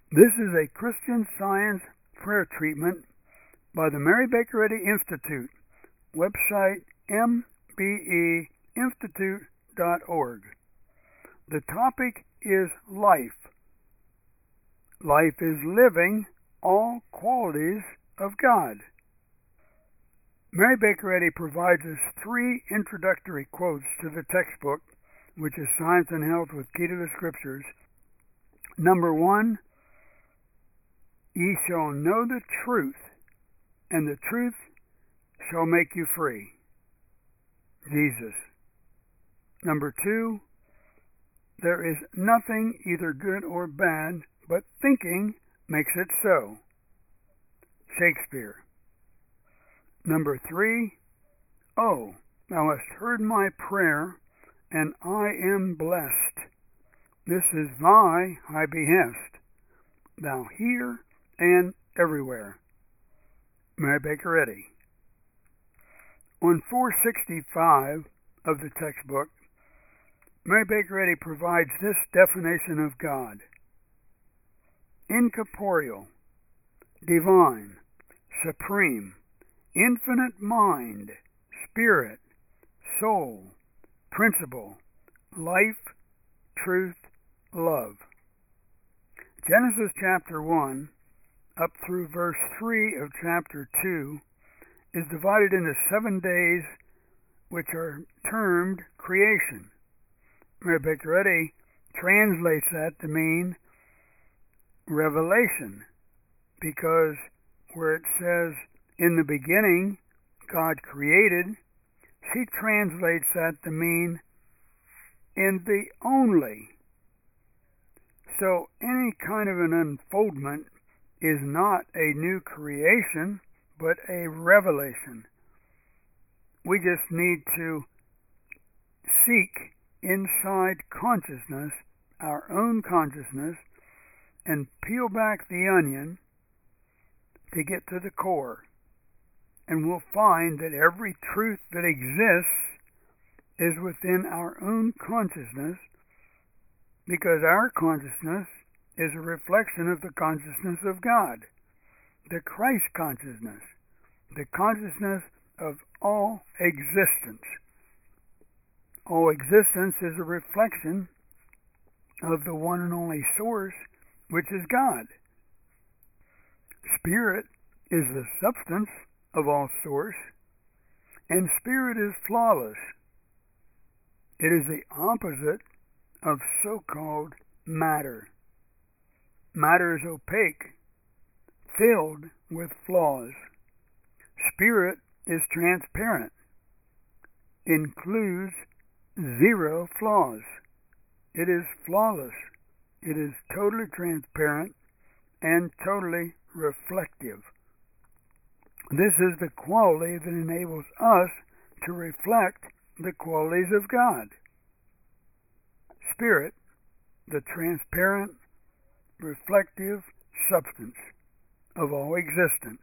This is a Christian Science prayer treatment by the Mary Baker Eddy Institute. Website mbeinstitute.org. The topic is life. Life is living all qualities of God. Mary Baker Eddy provides us 3 introductory quotes to the textbook, which is Science and Health with Key to the Scriptures. Number 1, ye shall know the truth, and the truth shall make you free. Jesus. Number 2, there is nothing either good or bad, but thinking makes it so. Shakespeare. Number 3, oh, thou hast heard my prayer, and I am blessed. This is thy high behest, thou here and everywhere. Mary Baker Eddy. On 465 of the textbook, Mary Baker Eddy provides this definition of God: incorporeal, divine, supreme, infinite mind, spirit, soul, principle, life, truth, love. Genesis chapter 1 up through verse 3 of chapter 2 is divided into 7 days, which are termed creation. Mary Baker Eddy translates that to mean revelation, because where it says, in the beginning, God created, she translates that to mean in the only. So any kind of an unfoldment is not a new creation, but a revelation. We just need to seek inside consciousness, our own consciousness, and peel back the onion to get to the core. And we'll find that every truth that exists is within our own consciousness, because our consciousness is a reflection of the consciousness of God, the Christ consciousness, the consciousness of all existence. All existence is a reflection of the one and only source, which is God. Spirit is the substance of all source, and spirit is flawless. It is the opposite of so-called matter. Matter is opaque, filled with flaws. Spirit is transparent, includes 0 flaws. It is flawless. It is totally transparent and totally reflective. This is the quality that enables us to reflect the qualities of God. Spirit, the transparent, reflective substance of all existence.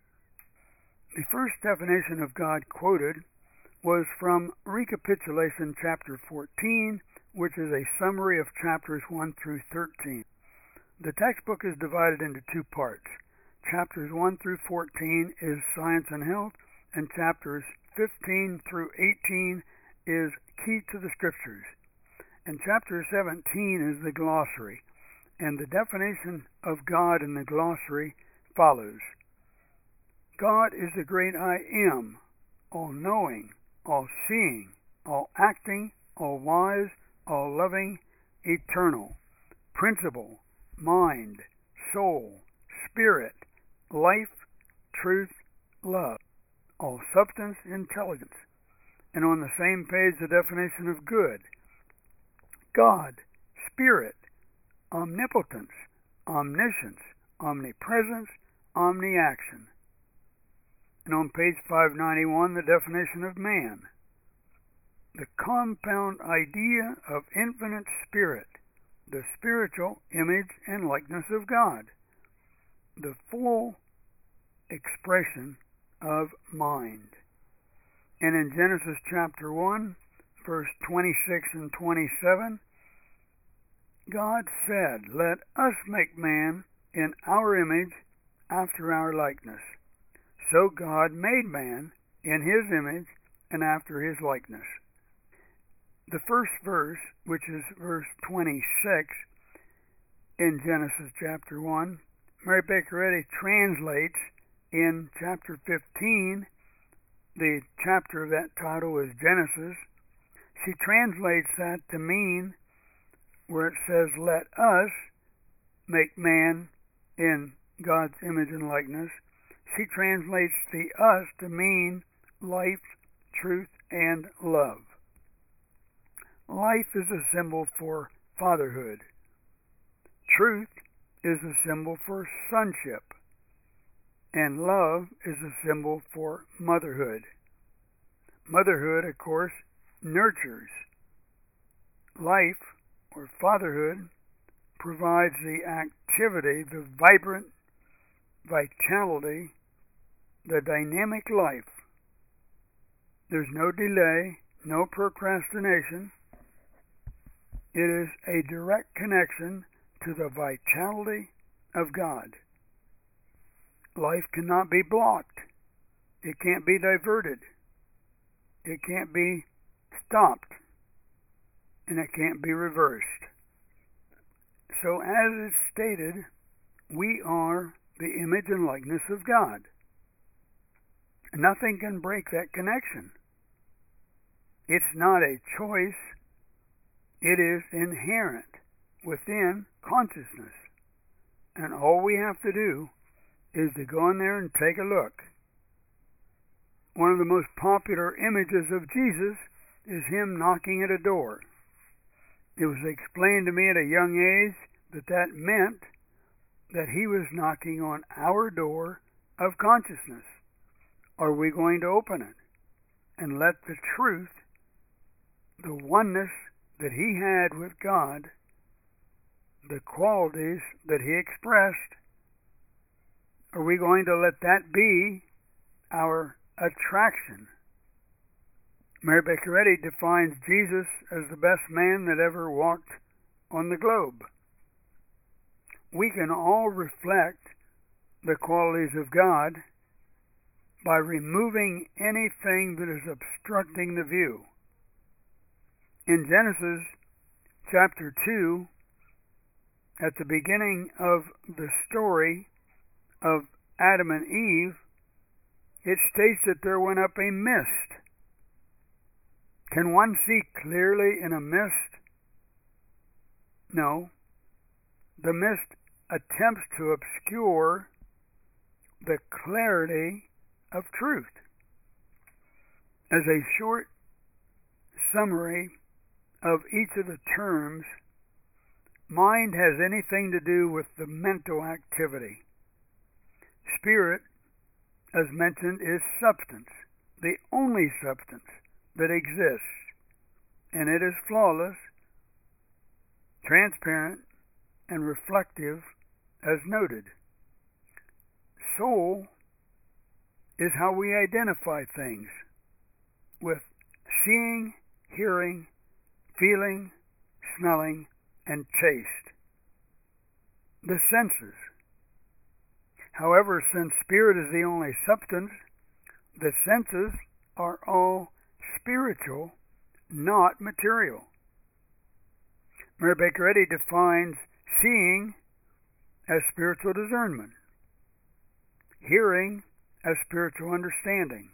The first definition of God quoted was from Recapitulation chapter 14, which is a summary of chapters 1 through 13. The textbook is divided into 2 parts. Chapters 1 through 14 is Science and Health, and chapters 15 through 18 is Key to the Scriptures. And chapter 17 is the glossary, and the definition of God in the glossary follows. God is the great I Am, all-knowing, all-seeing, all-acting, all-wise, all-loving, eternal, principle, mind, soul, spirit, life, truth, love, all substance, intelligence. And on the same page, the definition of good: God, spirit, omnipotence, omniscience, omnipresence, omniaction. And on page 591, the definition of man: the compound idea of infinite spirit, the spiritual image and likeness of God, the full expression of mind. And in Genesis chapter 1, verse 26 and 27, God said, let us make man in our image, after our likeness. So God made man in his image and after his likeness. The first verse, which is verse 26 in Genesis chapter 1, Mary Baker Eddy translates in chapter 15, the chapter of that title is Genesis. She translates that to mean where it says, let us make man in God's image and likeness. She translates the us to mean life, truth, and love. Life is a symbol for fatherhood. Truth is a symbol for sonship. And love is a symbol for motherhood. Motherhood, of course, nurtures. Life, or fatherhood, provides the activity, the vibrant vitality, the dynamic life. There's no delay, no procrastination. It is a direct connection to the vitality of God. Life cannot be blocked. It can't be diverted. It can't be stopped. And it can't be reversed. So as it's stated, we are the image and likeness of God. Nothing can break that connection. It's not a choice. It is inherent within consciousness. And all we have to do is to go in there and take a look. One of the most popular images of Jesus is him knocking at a door. It was explained to me at a young age that meant that he was knocking on our door of consciousness. Are we going to open it and let the truth, the oneness that he had with God, the qualities that he expressed, are we going to let that be our attraction? Mary Baker Eddy defines Jesus as the best man that ever walked on the globe. We can all reflect the qualities of God by removing anything that is obstructing the view. In Genesis chapter 2, at the beginning of the story of Adam and Eve, it states that there went up a mist. Can one see clearly in a mist? No. The mist attempts to obscure the clarity of truth. As a short summary of each of the terms, mind has anything to do with the mental activity. Spirit, as mentioned, is substance, the only substance that exists, and it is flawless, transparent, and reflective, as noted. Soul is how we identify things, with seeing, hearing, feeling, smelling, and taste. The senses. However, since spirit is the only substance, the senses are all spiritual, not material. Mary Baker Eddy defines seeing as spiritual discernment, hearing as spiritual understanding,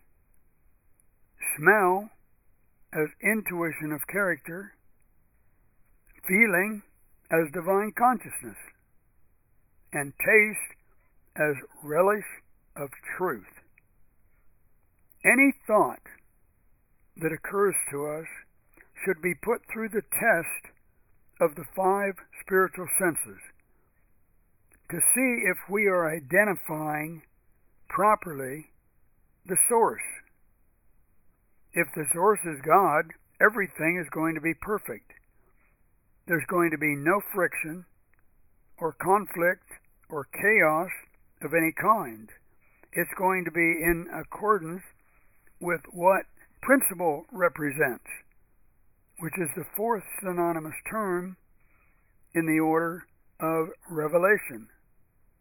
smell as intuition of character, feeling as divine consciousness, and taste as relish of truth. Any thought that occurs to us should be put through the test of the 5 spiritual senses to see if we are identifying properly the source. If the source is God, everything is going to be perfect. There's going to be no friction or conflict or chaos of any kind. It's going to be in accordance with what principle represents, which is the 4th synonymous term in the order of revelation.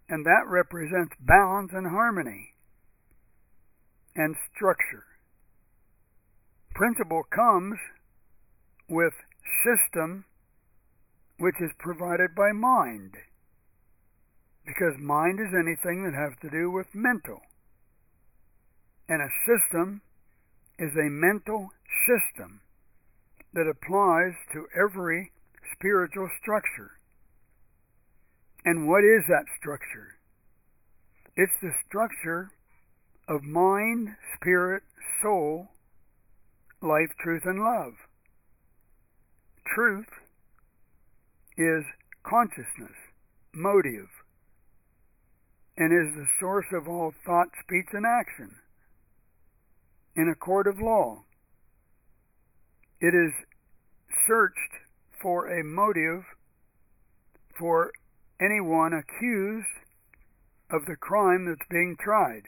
and that represents balance and harmony and structure. Principle comes with system, which is provided by mind, because mind is anything that has to do with mental, and a system is a mental system that applies to every spiritual structure. And what is that structure? It's the structure of mind, spirit, soul, life, truth, and love. Truth is consciousness, motive, and is the source of all thought, speech, and action. In a court of law, it is searched for a motive for anyone accused of the crime that's being tried.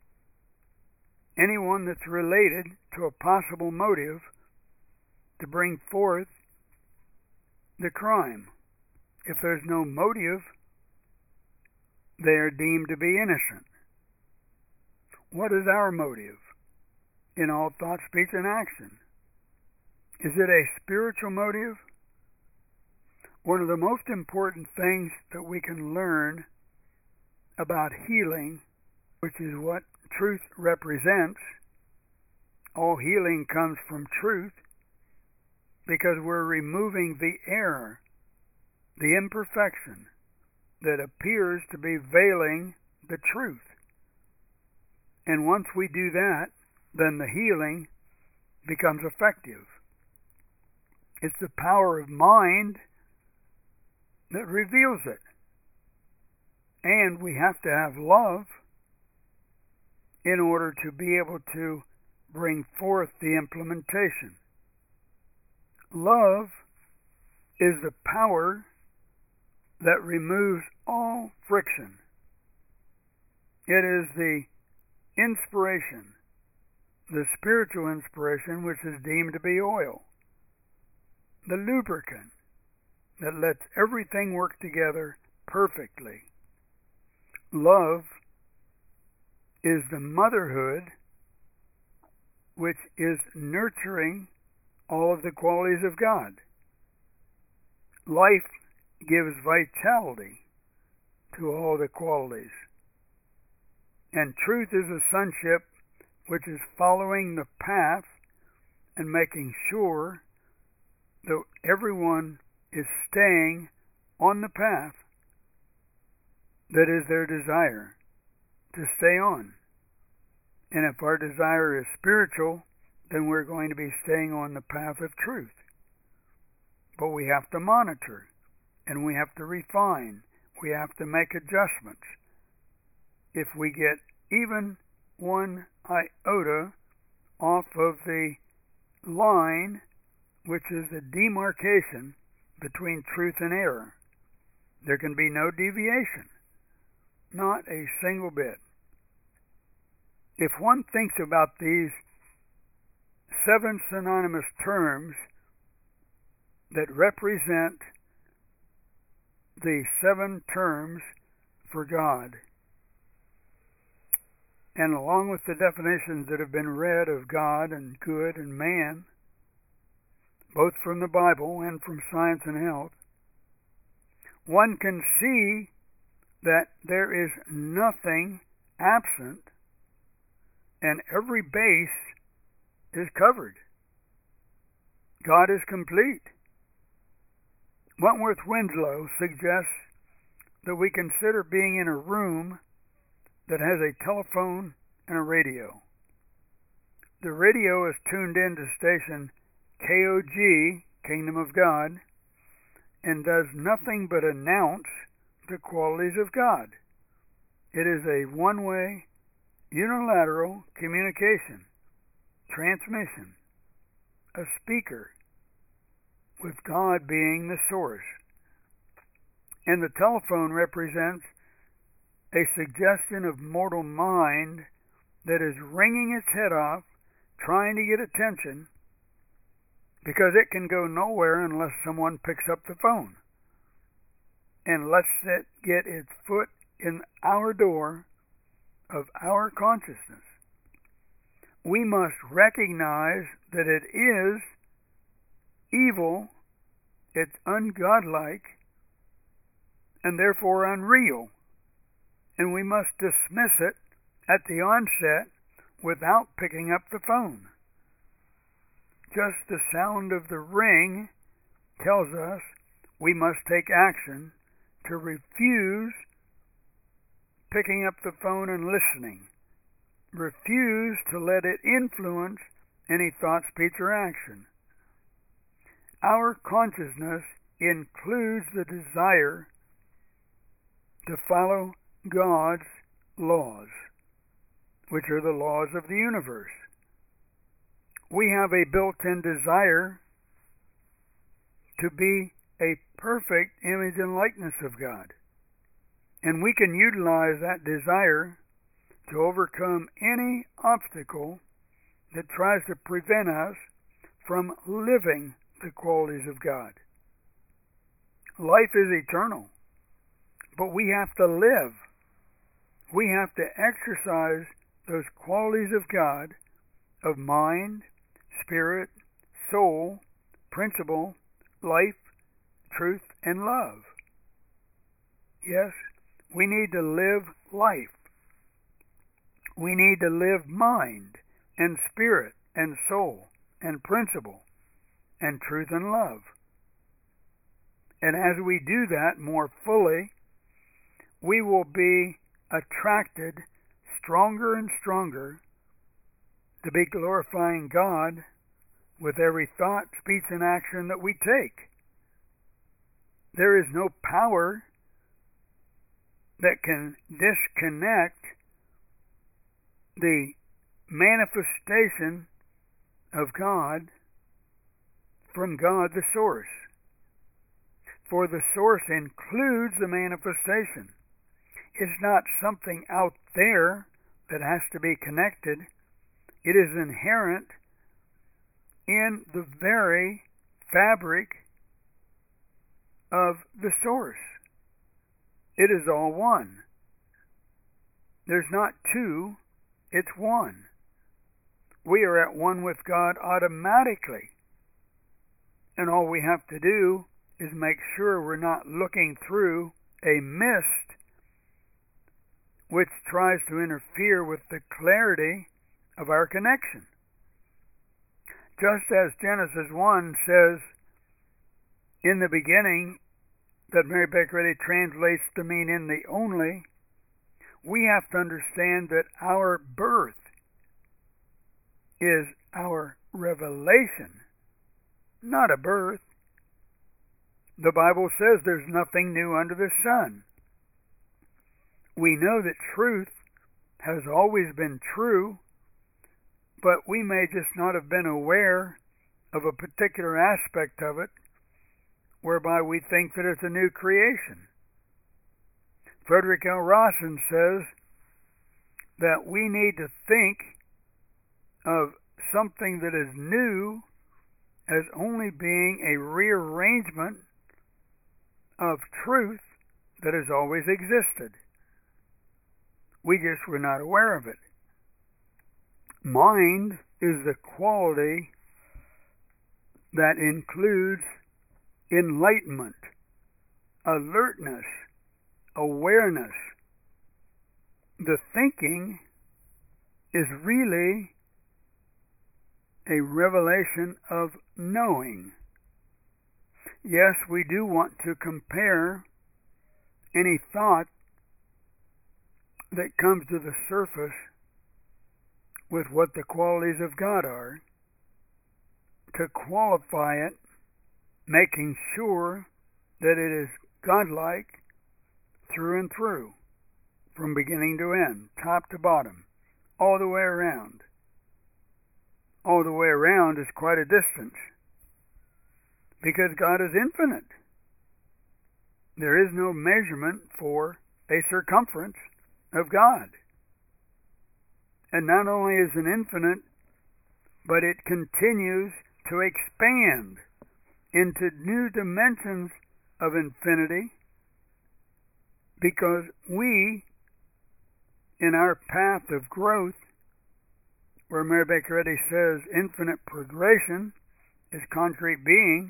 Anyone that's related to a possible motive to bring forth the crime. If there's no motive, they are deemed to be innocent. What is our motive in all thought, speech, and action? Is it a spiritual motive? One of the most important things that we can learn about healing, which is what truth represents, all healing comes from truth, because we're removing the error, the imperfection that appears to be veiling the truth. And once we do that, then the healing becomes effective. It's the power of mind that reveals it. And we have to have love in order to be able to bring forth the implementation. Love is the power that removes all friction. It is the inspiration, the spiritual inspiration, which is deemed to be oil, the lubricant that lets everything work together perfectly. Love is the motherhood which is nurturing all of the qualities of God. Life gives vitality to all the qualities. And truth is a sonship which is following the path and making sure that everyone is staying on the path that is their desire to stay on. And if our desire is spiritual, then we're going to be staying on the path of truth. But we have to monitor, and we have to refine, we have to make adjustments. If we get even one iota off of the line, which is the demarcation between truth and error, there can be no deviation, not a single bit. If one thinks about these 7 synonymous terms that represent the 7 terms for God, and along with the definitions that have been read of God and good and man, both from the Bible and from Science and Health, one can see that there is nothing absent and every base is covered. God is complete. Wentworth Winslow suggests that we consider being in a room that has a telephone and a radio. The radio is tuned in to station KOG, Kingdom of God, and does nothing but announce the qualities of God. It is a one-way, unilateral communication, transmission, a speaker, with God being the source. And the telephone represents a suggestion of mortal mind that is wringing its head off, trying to get attention, because it can go nowhere unless someone picks up the phone and lets it get its foot in our door of our consciousness, we must recognize that it is evil, it's ungodlike, and therefore unreal, and we must dismiss it at the onset without picking up the phone. Just the sound of the ring tells us we must take action to refuse picking up the phone and listening. Refuse to let it influence any thought, speech, or action. Our consciousness includes the desire to follow God's laws, which are the laws of the universe. We have a built-in desire to be a perfect image and likeness of God. And we can utilize that desire to overcome any obstacle that tries to prevent us from living the qualities of God. Life is eternal, but we have to live. We have to exercise those qualities of God, of mind, spirit, soul, principle, life, truth, and love. Yes, we need to live life. We need to live mind and spirit and soul and principle and truth and love. And as we do that more fully, we will be attracted stronger and stronger to be glorifying God with every thought, speech, and action that we take. There is no power that can disconnect the manifestation of God from God the source. For the source includes the manifestation. It's not something out there that has to be connected. It is inherent in the very fabric of the source. It is all one. There's not two, it's one. We are at one with God automatically. And all we have to do is make sure we're not looking through a mist which tries to interfere with the clarity of our connection. Just as Genesis 1 says, in the beginning, that Mary Baker Eddy translates to mean in the only, we have to understand that our birth is our revelation, not a birth. The Bible says there's nothing new under the sun. We know that truth has always been true, but we may just not have been aware of a particular aspect of it, whereby we think that it's a new creation. Frederick L. Rawson says that we need to think of something that is new as only being a rearrangement of truth that has always existed. We just were not aware of it. Mind is the quality that includes enlightenment, alertness, awareness. The thinking is really a revelation of knowing. Yes, we do want to compare any thought that comes to the surface with what the qualities of God are, to qualify it, making sure that it is godlike through and through, from beginning to end, top to bottom, all the way around. All the way around is quite a distance, because God is infinite. There is no measurement for a circumference of God. And not only is it infinite, but it continues to expand into new dimensions of infinity, because we, in our path of growth, where Mary Baker Eddy says infinite progression is concrete being,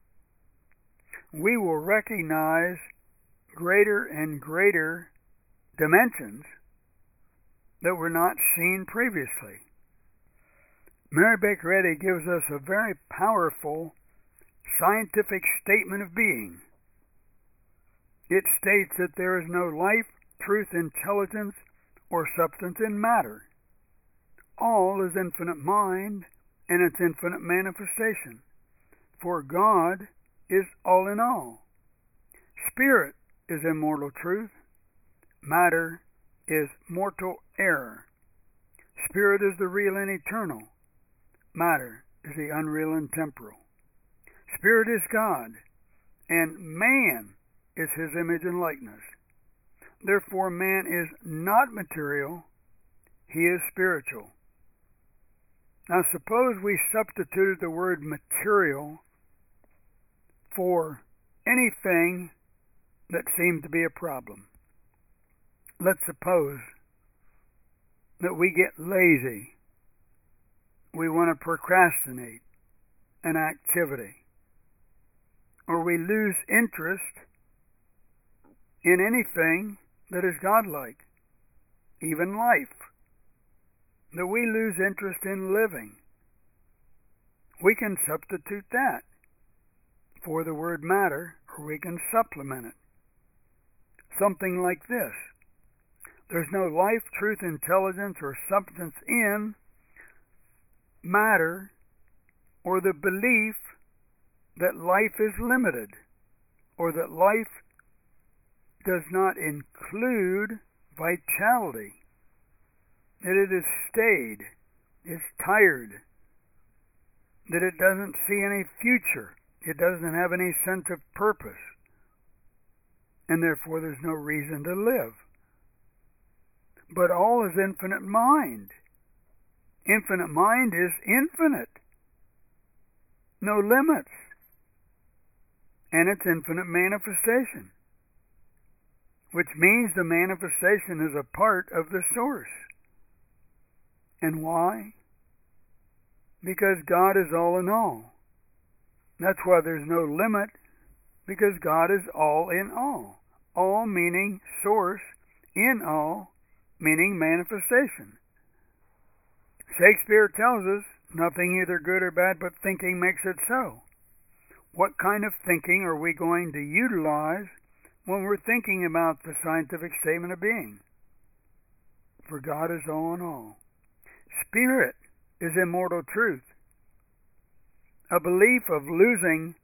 we will recognize greater and greater dimensions that were not seen previously. Mary Baker Eddy gives us a very powerful scientific statement of being. It states that there is no life, truth, intelligence, or substance in matter. All is infinite mind and its infinite manifestation. For God is all in all. Spirit is immortal truth. Matter is mortal error. Spirit is the real and eternal. Matter is the unreal and temporal. Spirit is God, and man is his image and likeness. Therefore, man is not material, he is spiritual. Now, suppose we substituted the word material for anything that seemed to be a problem. Let's suppose that we get lazy. We want to procrastinate an activity. Or we lose interest in anything that is godlike, even life. That we lose interest in living. We can substitute that for the word matter, or we can supplement it. Something like this. There's no life, truth, intelligence, or substance in matter, or the belief that life is limited, or that life does not include vitality, that it is stayed, is tired, that it doesn't see any future, it doesn't have any sense of purpose, and therefore there's no reason to live. But all is infinite mind. Infinite mind is infinite. No limits. And it's infinite manifestation. Which means the manifestation is a part of the source. And why? Because God is all in all. That's why there's no limit, because God is all in all. All meaning source, in all meaning manifestation. Shakespeare tells us, nothing either good or bad but thinking makes it so. What kind of thinking are we going to utilize when we're thinking about the scientific statement of being? For God is all in all. Spirit is immortal truth. A belief of losing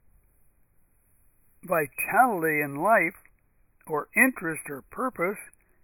vitality in life, or interest or purpose,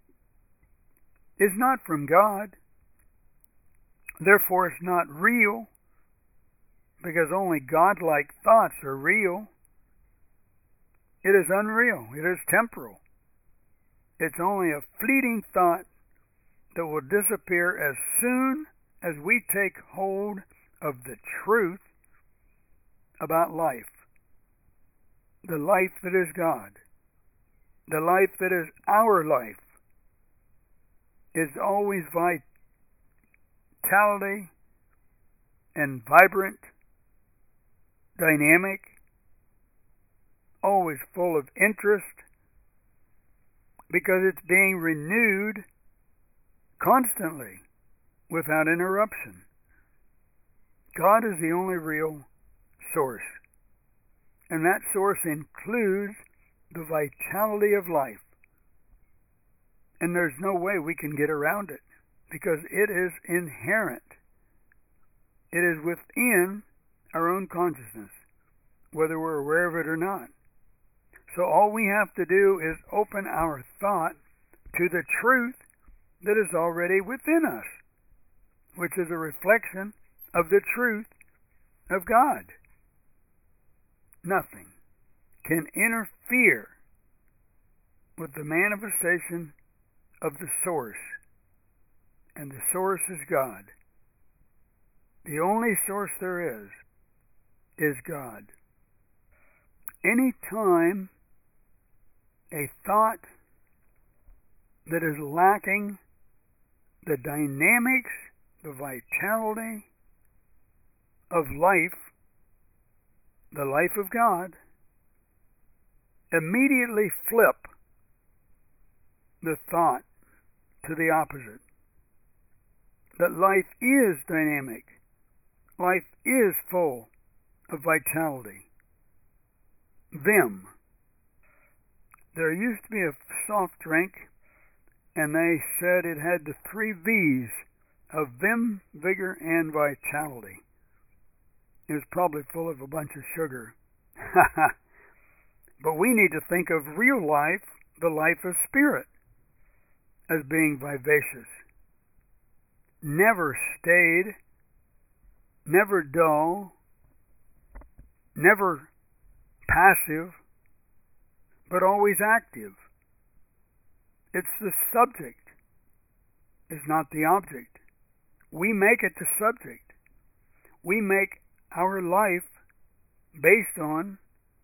is not from God. Therefore, it's not real, because only godlike thoughts are real. It is unreal. It is temporal. It's only a fleeting thought that will disappear as soon as we take hold of the truth about life. The life that is God. The life that is our life is always vitality and vibrant, dynamic, always full of interest, because it's being renewed constantly without interruption. God is the only real source, and that source includes the vitality of life. And there's no way we can get around it, because it is inherent. It is within our own consciousness, whether we're aware of it or not. So all we have to do is open our thought to the truth that is already within us, which is a reflection of the truth of God. Nothing can interfere with the manifestation of the source, and the source is God. The only source there is God. Any time a thought that is lacking the dynamics, the vitality of life, the life of God, immediately flip the thought to the opposite. That life is dynamic. Life is full of vitality. Vim. There used to be a soft drink, and they said it had the 3 V's of vim, vigor, and vitality. It was probably full of a bunch of sugar. But we need to think of real life, the life of spirit, as being vivacious. Never staid, never dull, never passive, but always active. It's the subject, it's not the object. We make it the subject. We make our life based on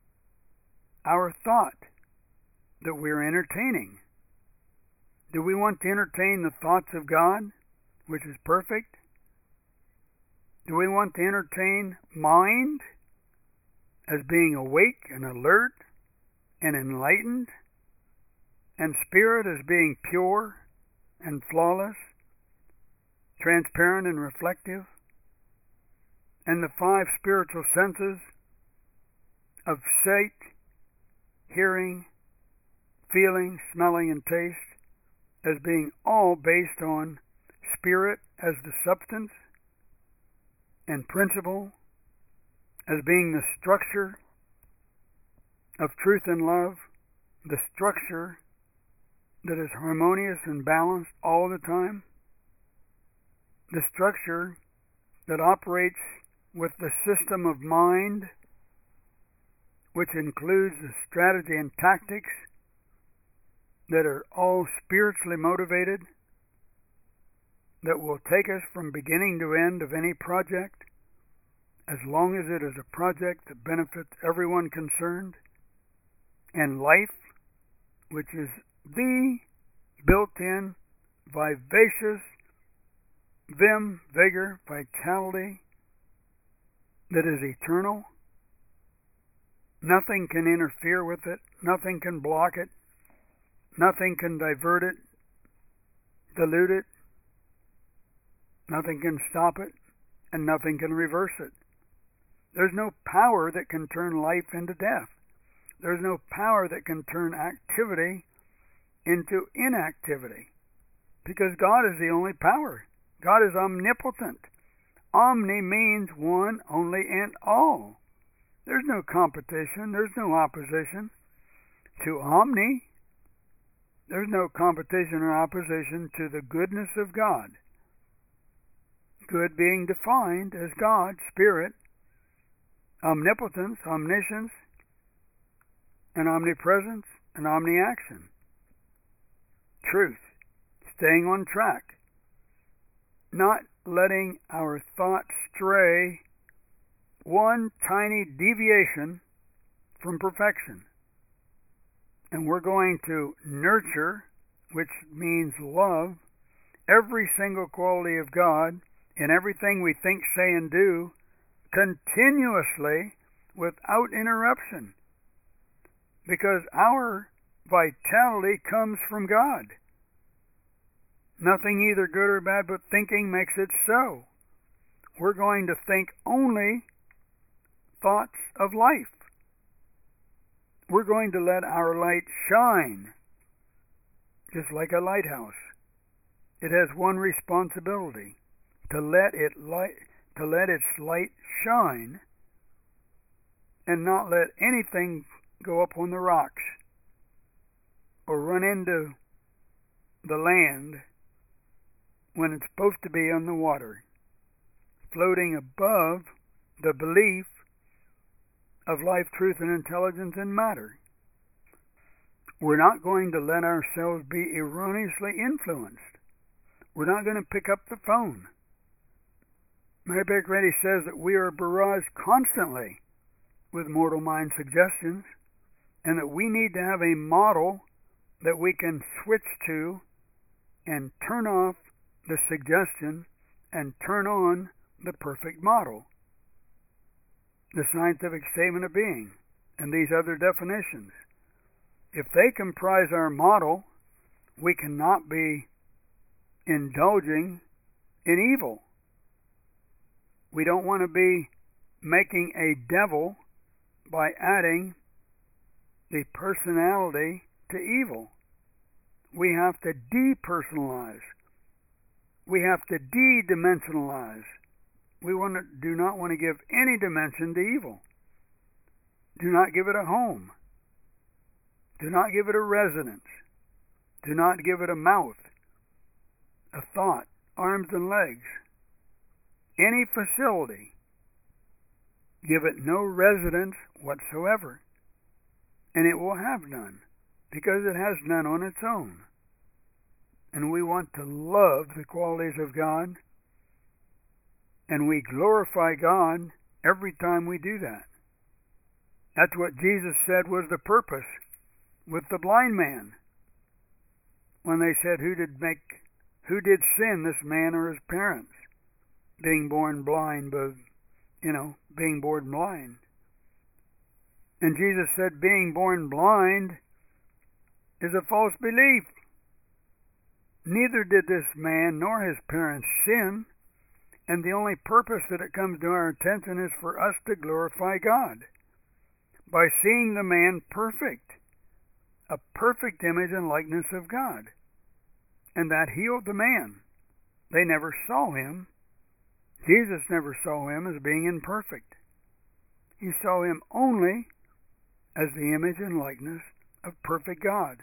our thought that we're entertaining. Do we want to entertain the thoughts of God, which is perfect? Do we want to entertain mind as being awake and alert and enlightened, and spirit as being pure and flawless, transparent and reflective, and the 5 spiritual senses of sight, hearing, feeling, smelling, and taste as being all based on spirit as the substance and principle as being the structure of truth and love, the structure that is harmonious and balanced all the time, the structure that operates with the system of mind, which includes the strategy and tactics that are all spiritually motivated, that will take us from beginning to end of any project, as long as it is a project that benefits everyone concerned, and life, which is the built-in, vivacious, vim, vigor, vitality that is eternal. Nothing can interfere with it. Nothing can block it. Nothing can divert it, dilute it. Nothing can stop it, and nothing can reverse it. There's no power that can turn life into death. There's no power that can turn activity into inactivity, because God is the only power. God is omnipotent. Omni means one, only, and all. There's no competition. There's no opposition to omni. There's no competition or opposition to the goodness of God. Good being defined as God, Spirit, omnipotence, omniscience, and omnipresence, and omniaction. Truth, staying on track, not letting our thoughts stray one tiny deviation from perfection. And we're going to nurture, which means love, every single quality of God in everything we think, say, and do, continuously without interruption. Because our vitality comes from God. Nothing either good or bad, but thinking makes it so. We're going to think only thoughts of life. We're going to let our light shine, just like a lighthouse. It has one responsibility, to let its light shine, and not let anything go up on the rocks or run into the land when it's supposed to be on the water, floating above the belief of life, truth, and intelligence and matter. We're not going to let ourselves be erroneously influenced. We're not going to pick up the phone. Mary Baker Eddy says that we are barraged constantly with mortal mind suggestions, and that we need to have a model that we can switch to and turn off the suggestion and turn on the perfect model, the scientific statement of being, and these other definitions. If they comprise our model, we cannot be indulging in evil. We don't want to be making a devil by adding the personality to evil. We have to depersonalize. We have to de-dimensionalize. We do not want to give any dimension to evil. Do not give it a home. Do not give it a residence. Do not give it a mouth, a thought, arms and legs, any facility. Give it no residence whatsoever, and it will have none, because it has none on its own. And we want to love the qualities of God, and we glorify God every time we do that. That's what Jesus said was the purpose with the blind man. When they said, who did sin, this man or his parents, being born blind, being born blind. And Jesus said, being born blind is a false belief. Neither did this man nor his parents sin, and the only purpose that it comes to our attention is for us to glorify God by seeing the man perfect, a perfect image and likeness of God. And that healed the man. They never saw him. Jesus never saw him as being imperfect. He saw him only as the image and likeness of perfect God,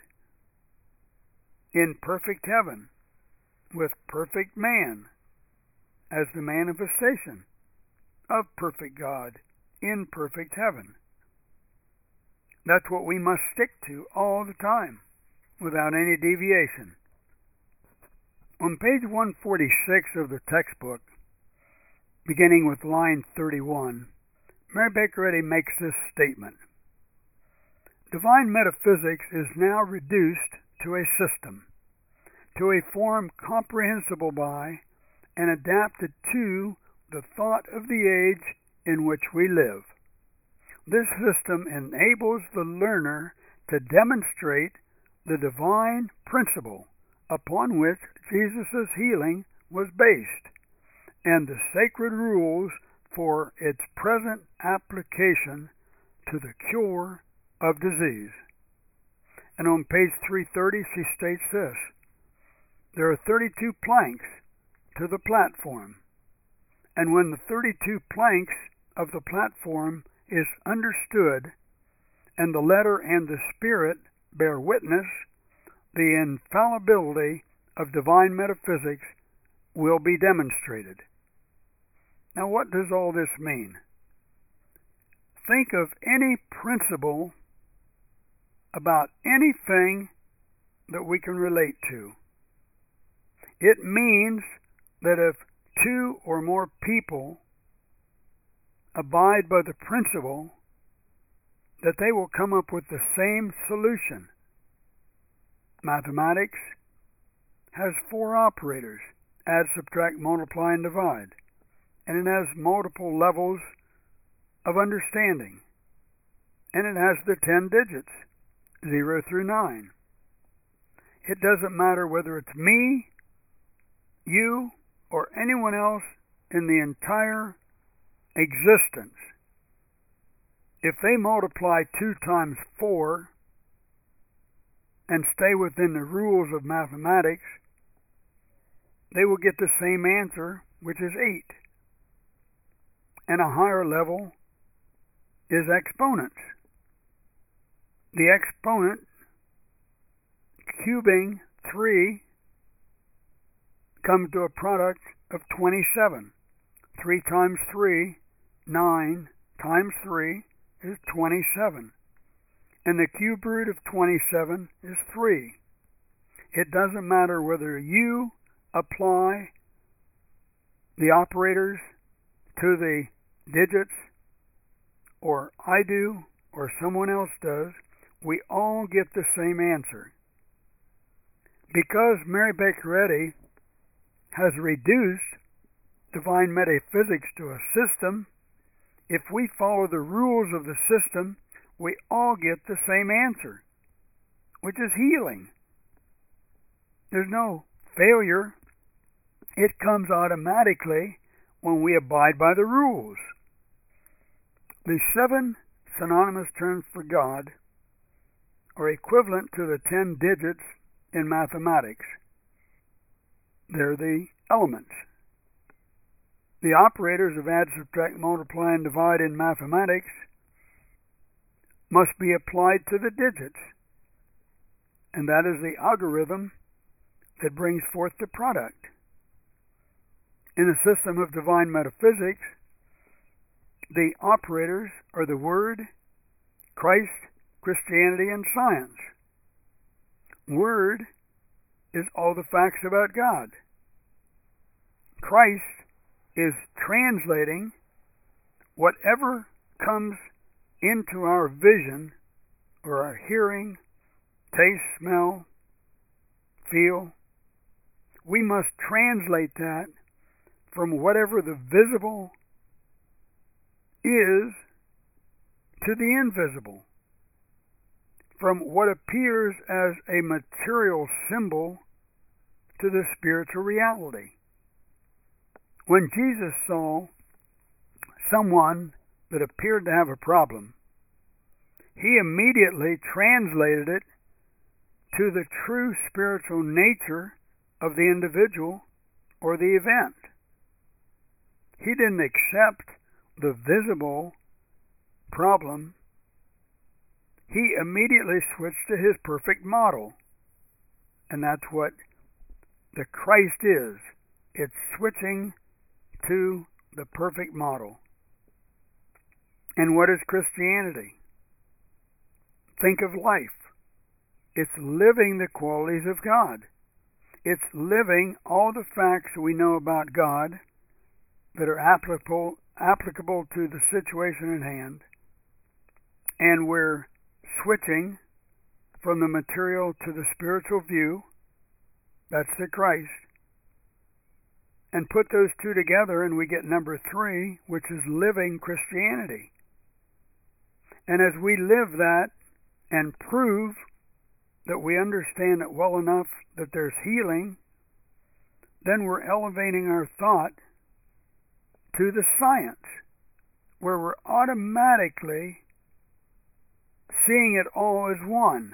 in perfect heaven, with perfect man, as the manifestation of perfect God in perfect heaven. That's what we must stick to all the time, without any deviation. On page 146 of the textbook, beginning with line 31, Mary Baker Eddy makes this statement. Divine metaphysics is now reduced to a system, to a form comprehensible by and adapted to the thought of the age in which we live. This system enables the learner to demonstrate the divine principle upon which Jesus' healing was based, and the sacred rules for its present application to the cure of disease. And on page 330 she states this: there are 32 planks to the platform, and when the 32 planks of the platform is understood, and the letter and the spirit bear witness, the infallibility of divine metaphysics will be demonstrated. Now, what does all this mean? Think of any principle about anything that we can relate to. It means that if two or more people abide by the principle, that they will come up with the same solution. Mathematics has 4 operators: add, subtract, multiply, and divide. And it has multiple levels of understanding. And it has the 10 digits, 0 through 9. It doesn't matter whether it's me, you, or anyone else in the entire existence. If they multiply 2 times 4 and stay within the rules of mathematics, they will get the same answer, which is 8. And a higher level is exponents. The exponent cubing 3 comes to a product of 27. 3 times 3, 9 times 3 is 27. And the cube root of 27 is 3. It doesn't matter whether you apply the operators to the digits, or I do, or someone else does. We all get the same answer. Because Mary Baker Eddy has reduced divine metaphysics to a system, if we follow the rules of the system, we all get the same answer, which is healing. There's no failure. It comes automatically when we abide by the rules. The 7 synonymous terms for God are equivalent to the 10 digits in mathematics. They're the elements. The operators of add, subtract, multiply, and divide in mathematics must be applied to the digits, and that is the algorithm that brings forth the product. In a system of divine metaphysics, the operators are the Word, Christ, Christianity, and science. Word is all the facts about God. Christ is translating whatever comes into our vision or our hearing, taste, smell, feel. We must translate that from whatever the visible is to the invisible, from what appears as a material symbol to the spiritual reality. When Jesus saw someone that appeared to have a problem, he immediately translated it to the true spiritual nature of the individual or the event. He didn't accept the visible problem. He immediately switched to his perfect model. And that's what the Christ is. It's switching to the perfect model. And what is Christianity? Think of life. It's living the qualities of God. It's living all the facts we know about God that are applicable to the situation at hand, and we're switching from the material to the spiritual view. That's the Christ. And put those two together and we get number 3, which is living Christianity. And as we live that and prove that we understand it well enough that there's healing, then we're elevating our thought to the science, where we're automatically seeing it all as one.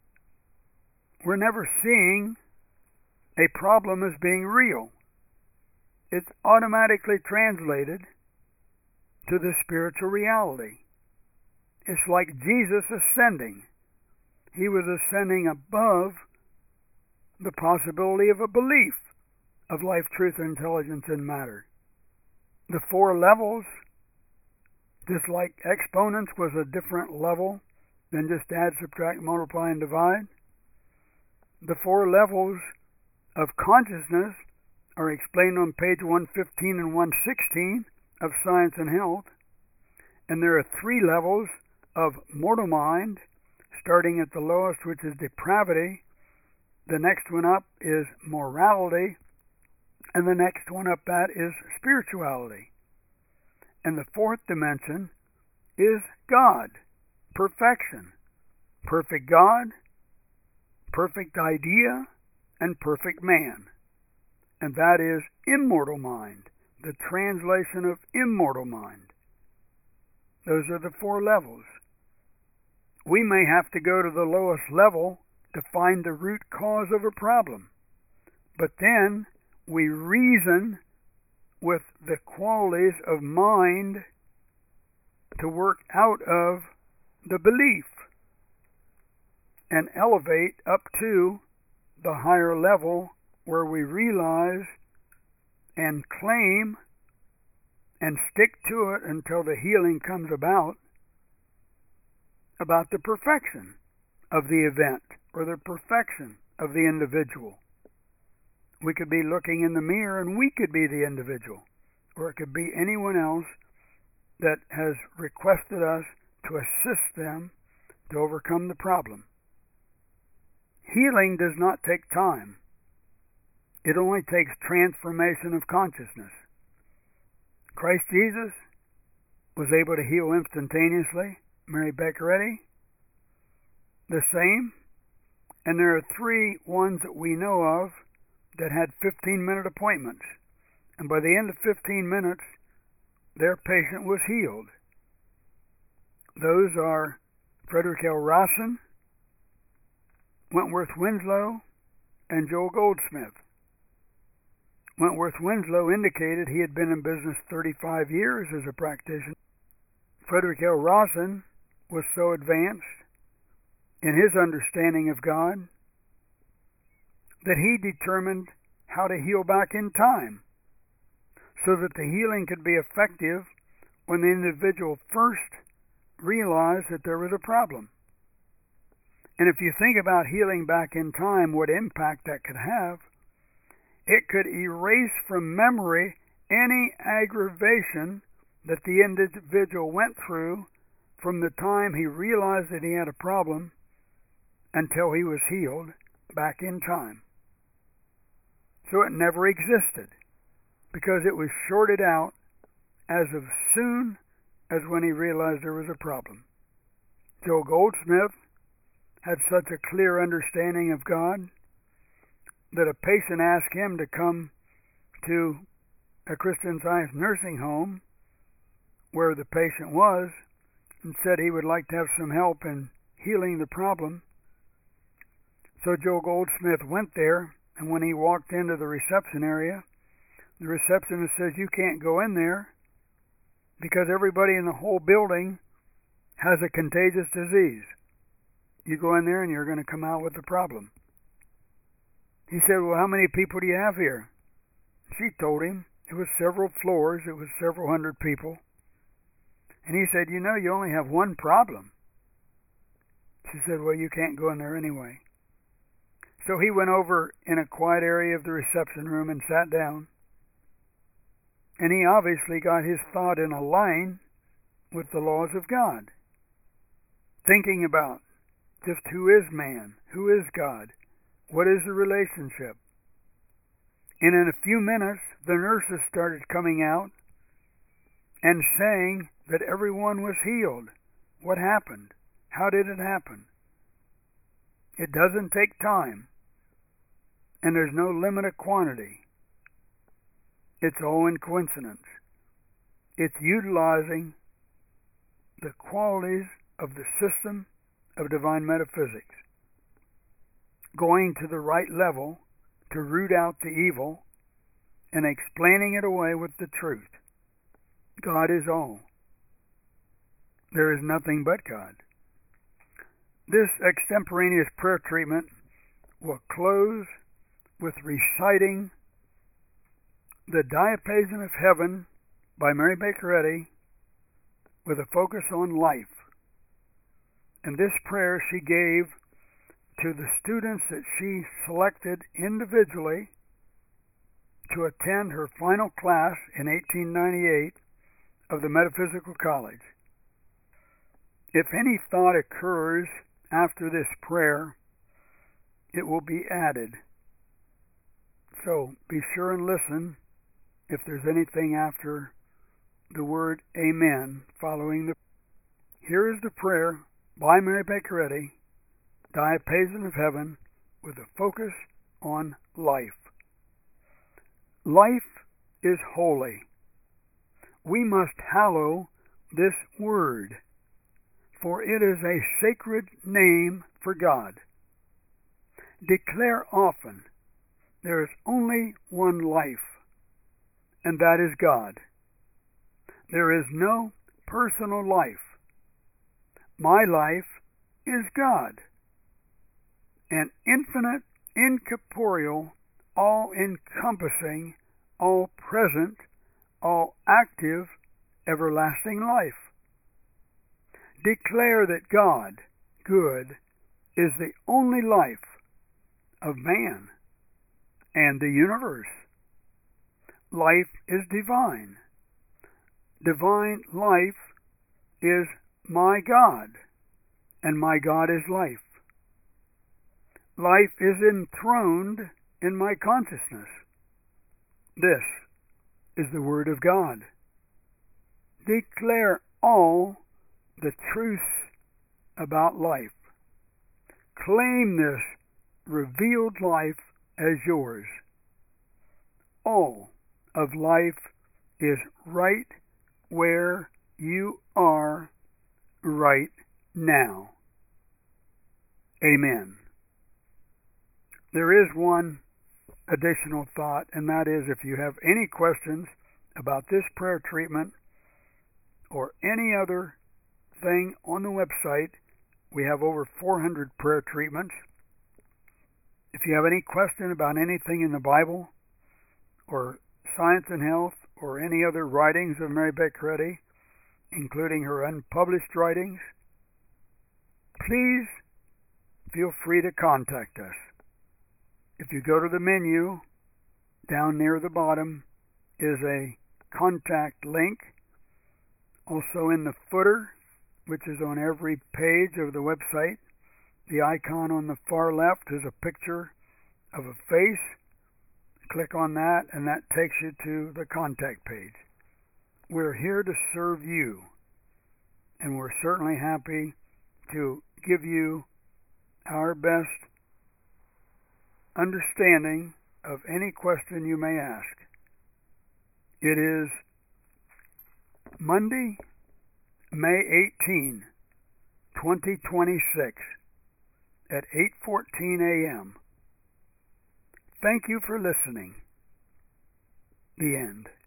We're never seeing a problem as being real. It's automatically translated to the spiritual reality. It's like Jesus ascending. He was ascending above the possibility of a belief of life, truth, intelligence, and matter. The 4 levels, just like exponents was a different level than just add, subtract, multiply, and divide. The 4 levels of consciousness are explained on page 115 and 116 of Science and Health. And there are 3 levels of mortal mind, starting at the lowest, which is depravity. The next one up is morality. And the next one up that is spirituality. And the 4th dimension is God, perfection. Perfect God, perfect idea, and perfect man. And that is immortal mind, the translation of immortal mind. Those are the 4 levels. We may have to go to the lowest level to find the root cause of a problem. But then we reason with the qualities of mind to work out of the belief and elevate up to the higher level where we realize and claim and stick to it until the healing comes about the perfection of the event or the perfection of the individual. We could be looking in the mirror and we could be the individual, or it could be anyone else that has requested us to assist them to overcome the problem. Healing does not take time. It only takes transformation of consciousness. Christ Jesus was able to heal instantaneously. Mary Baker Eddy, the same. And there are 3 ones that we know of that had 15-minute appointments. And by the end of 15 minutes, their patient was healed. Those are Frederick L. Rawson, Wentworth Winslow, and Joel Goldsmith. Wentworth Winslow indicated he had been in business 35 years as a practitioner. Frederick L. Rawson was so advanced in his understanding of God that he determined how to heal back in time so that the healing could be effective when the individual first realized that there was a problem. And if you think about healing back in time, what impact that could have, it could erase from memory any aggravation that the individual went through from the time he realized that he had a problem until he was healed back in time. So it never existed because it was shorted out as soon as when he realized there was a problem. Joel Goldsmith had such a clear understanding of God that a patient asked him to come to a Christian Science nursing home where the patient was and said he would like to have some help in healing the problem. So Joel Goldsmith went there, and when he walked into the reception area, the receptionist says, "You can't go in there because everybody in the whole building has a contagious disease. You go in there and you're going to come out with a problem." He said, "Well, how many people do you have here?" She told him it was several floors, it was several hundred people. And he said, "You know, you only have one problem." She said, "Well, you can't go in there anyway." So he went over in a quiet area of the reception room and sat down. And he obviously got his thought in a line with the laws of God, thinking about just who is man, who is God, what is the relationship. And in a few minutes, the nurses started coming out and saying that everyone was healed. What happened? How did it happen? It doesn't take time, and there's no limit of quantity. It's all in coincidence. It's utilizing the qualities of the system of divine metaphysics, going to the right level to root out the evil and explaining it away with the truth. God is all. There is nothing but God. This extemporaneous prayer treatment will close with reciting the Diapason of Heaven by Mary Baker Eddy with a focus on life. And this prayer she gave to the students that she selected individually to attend her final class in 1898 of the Metaphysical College. If any thought occurs after this prayer, it will be added. So be sure and listen if there's anything after the word Amen following the. Here is the prayer by Mary Baker Eddy, Diapason of Heaven, with a focus on life. Life is holy. We must hallow this word, for it is a sacred name for God. Declare often, there is only one life, and that is God. There is no personal life. My life is God, an infinite, incorporeal, all-encompassing, all-present, all-active, everlasting life. Declare that God, good, is the only life of man and the universe. Life is divine. Divine life is my God, and my God is life. life is enthroned in my consciousness. This is the Word of God. Declare all the truths about life. Claim this revealed life as yours. All of life is right where you are right now. Amen. There is one additional thought, and that is, if you have any questions about this prayer treatment or any other thing on the website, we have over 400 prayer treatments. If you have any question about anything in the Bible or science and health or any other writings of Mary Baker Eddy, including her unpublished writings, please feel free to contact us. If you go to the menu, down near the bottom is a contact link. Also in the footer, which is on every page of the website, the icon on the far left is a picture of a face. Click on that, and that takes you to the contact page. We're here to serve you, and we're certainly happy to give you our best understanding of any question you may ask. It is Monday, May 18, 2026 at 8:14 a.m. Thank you for listening. The end.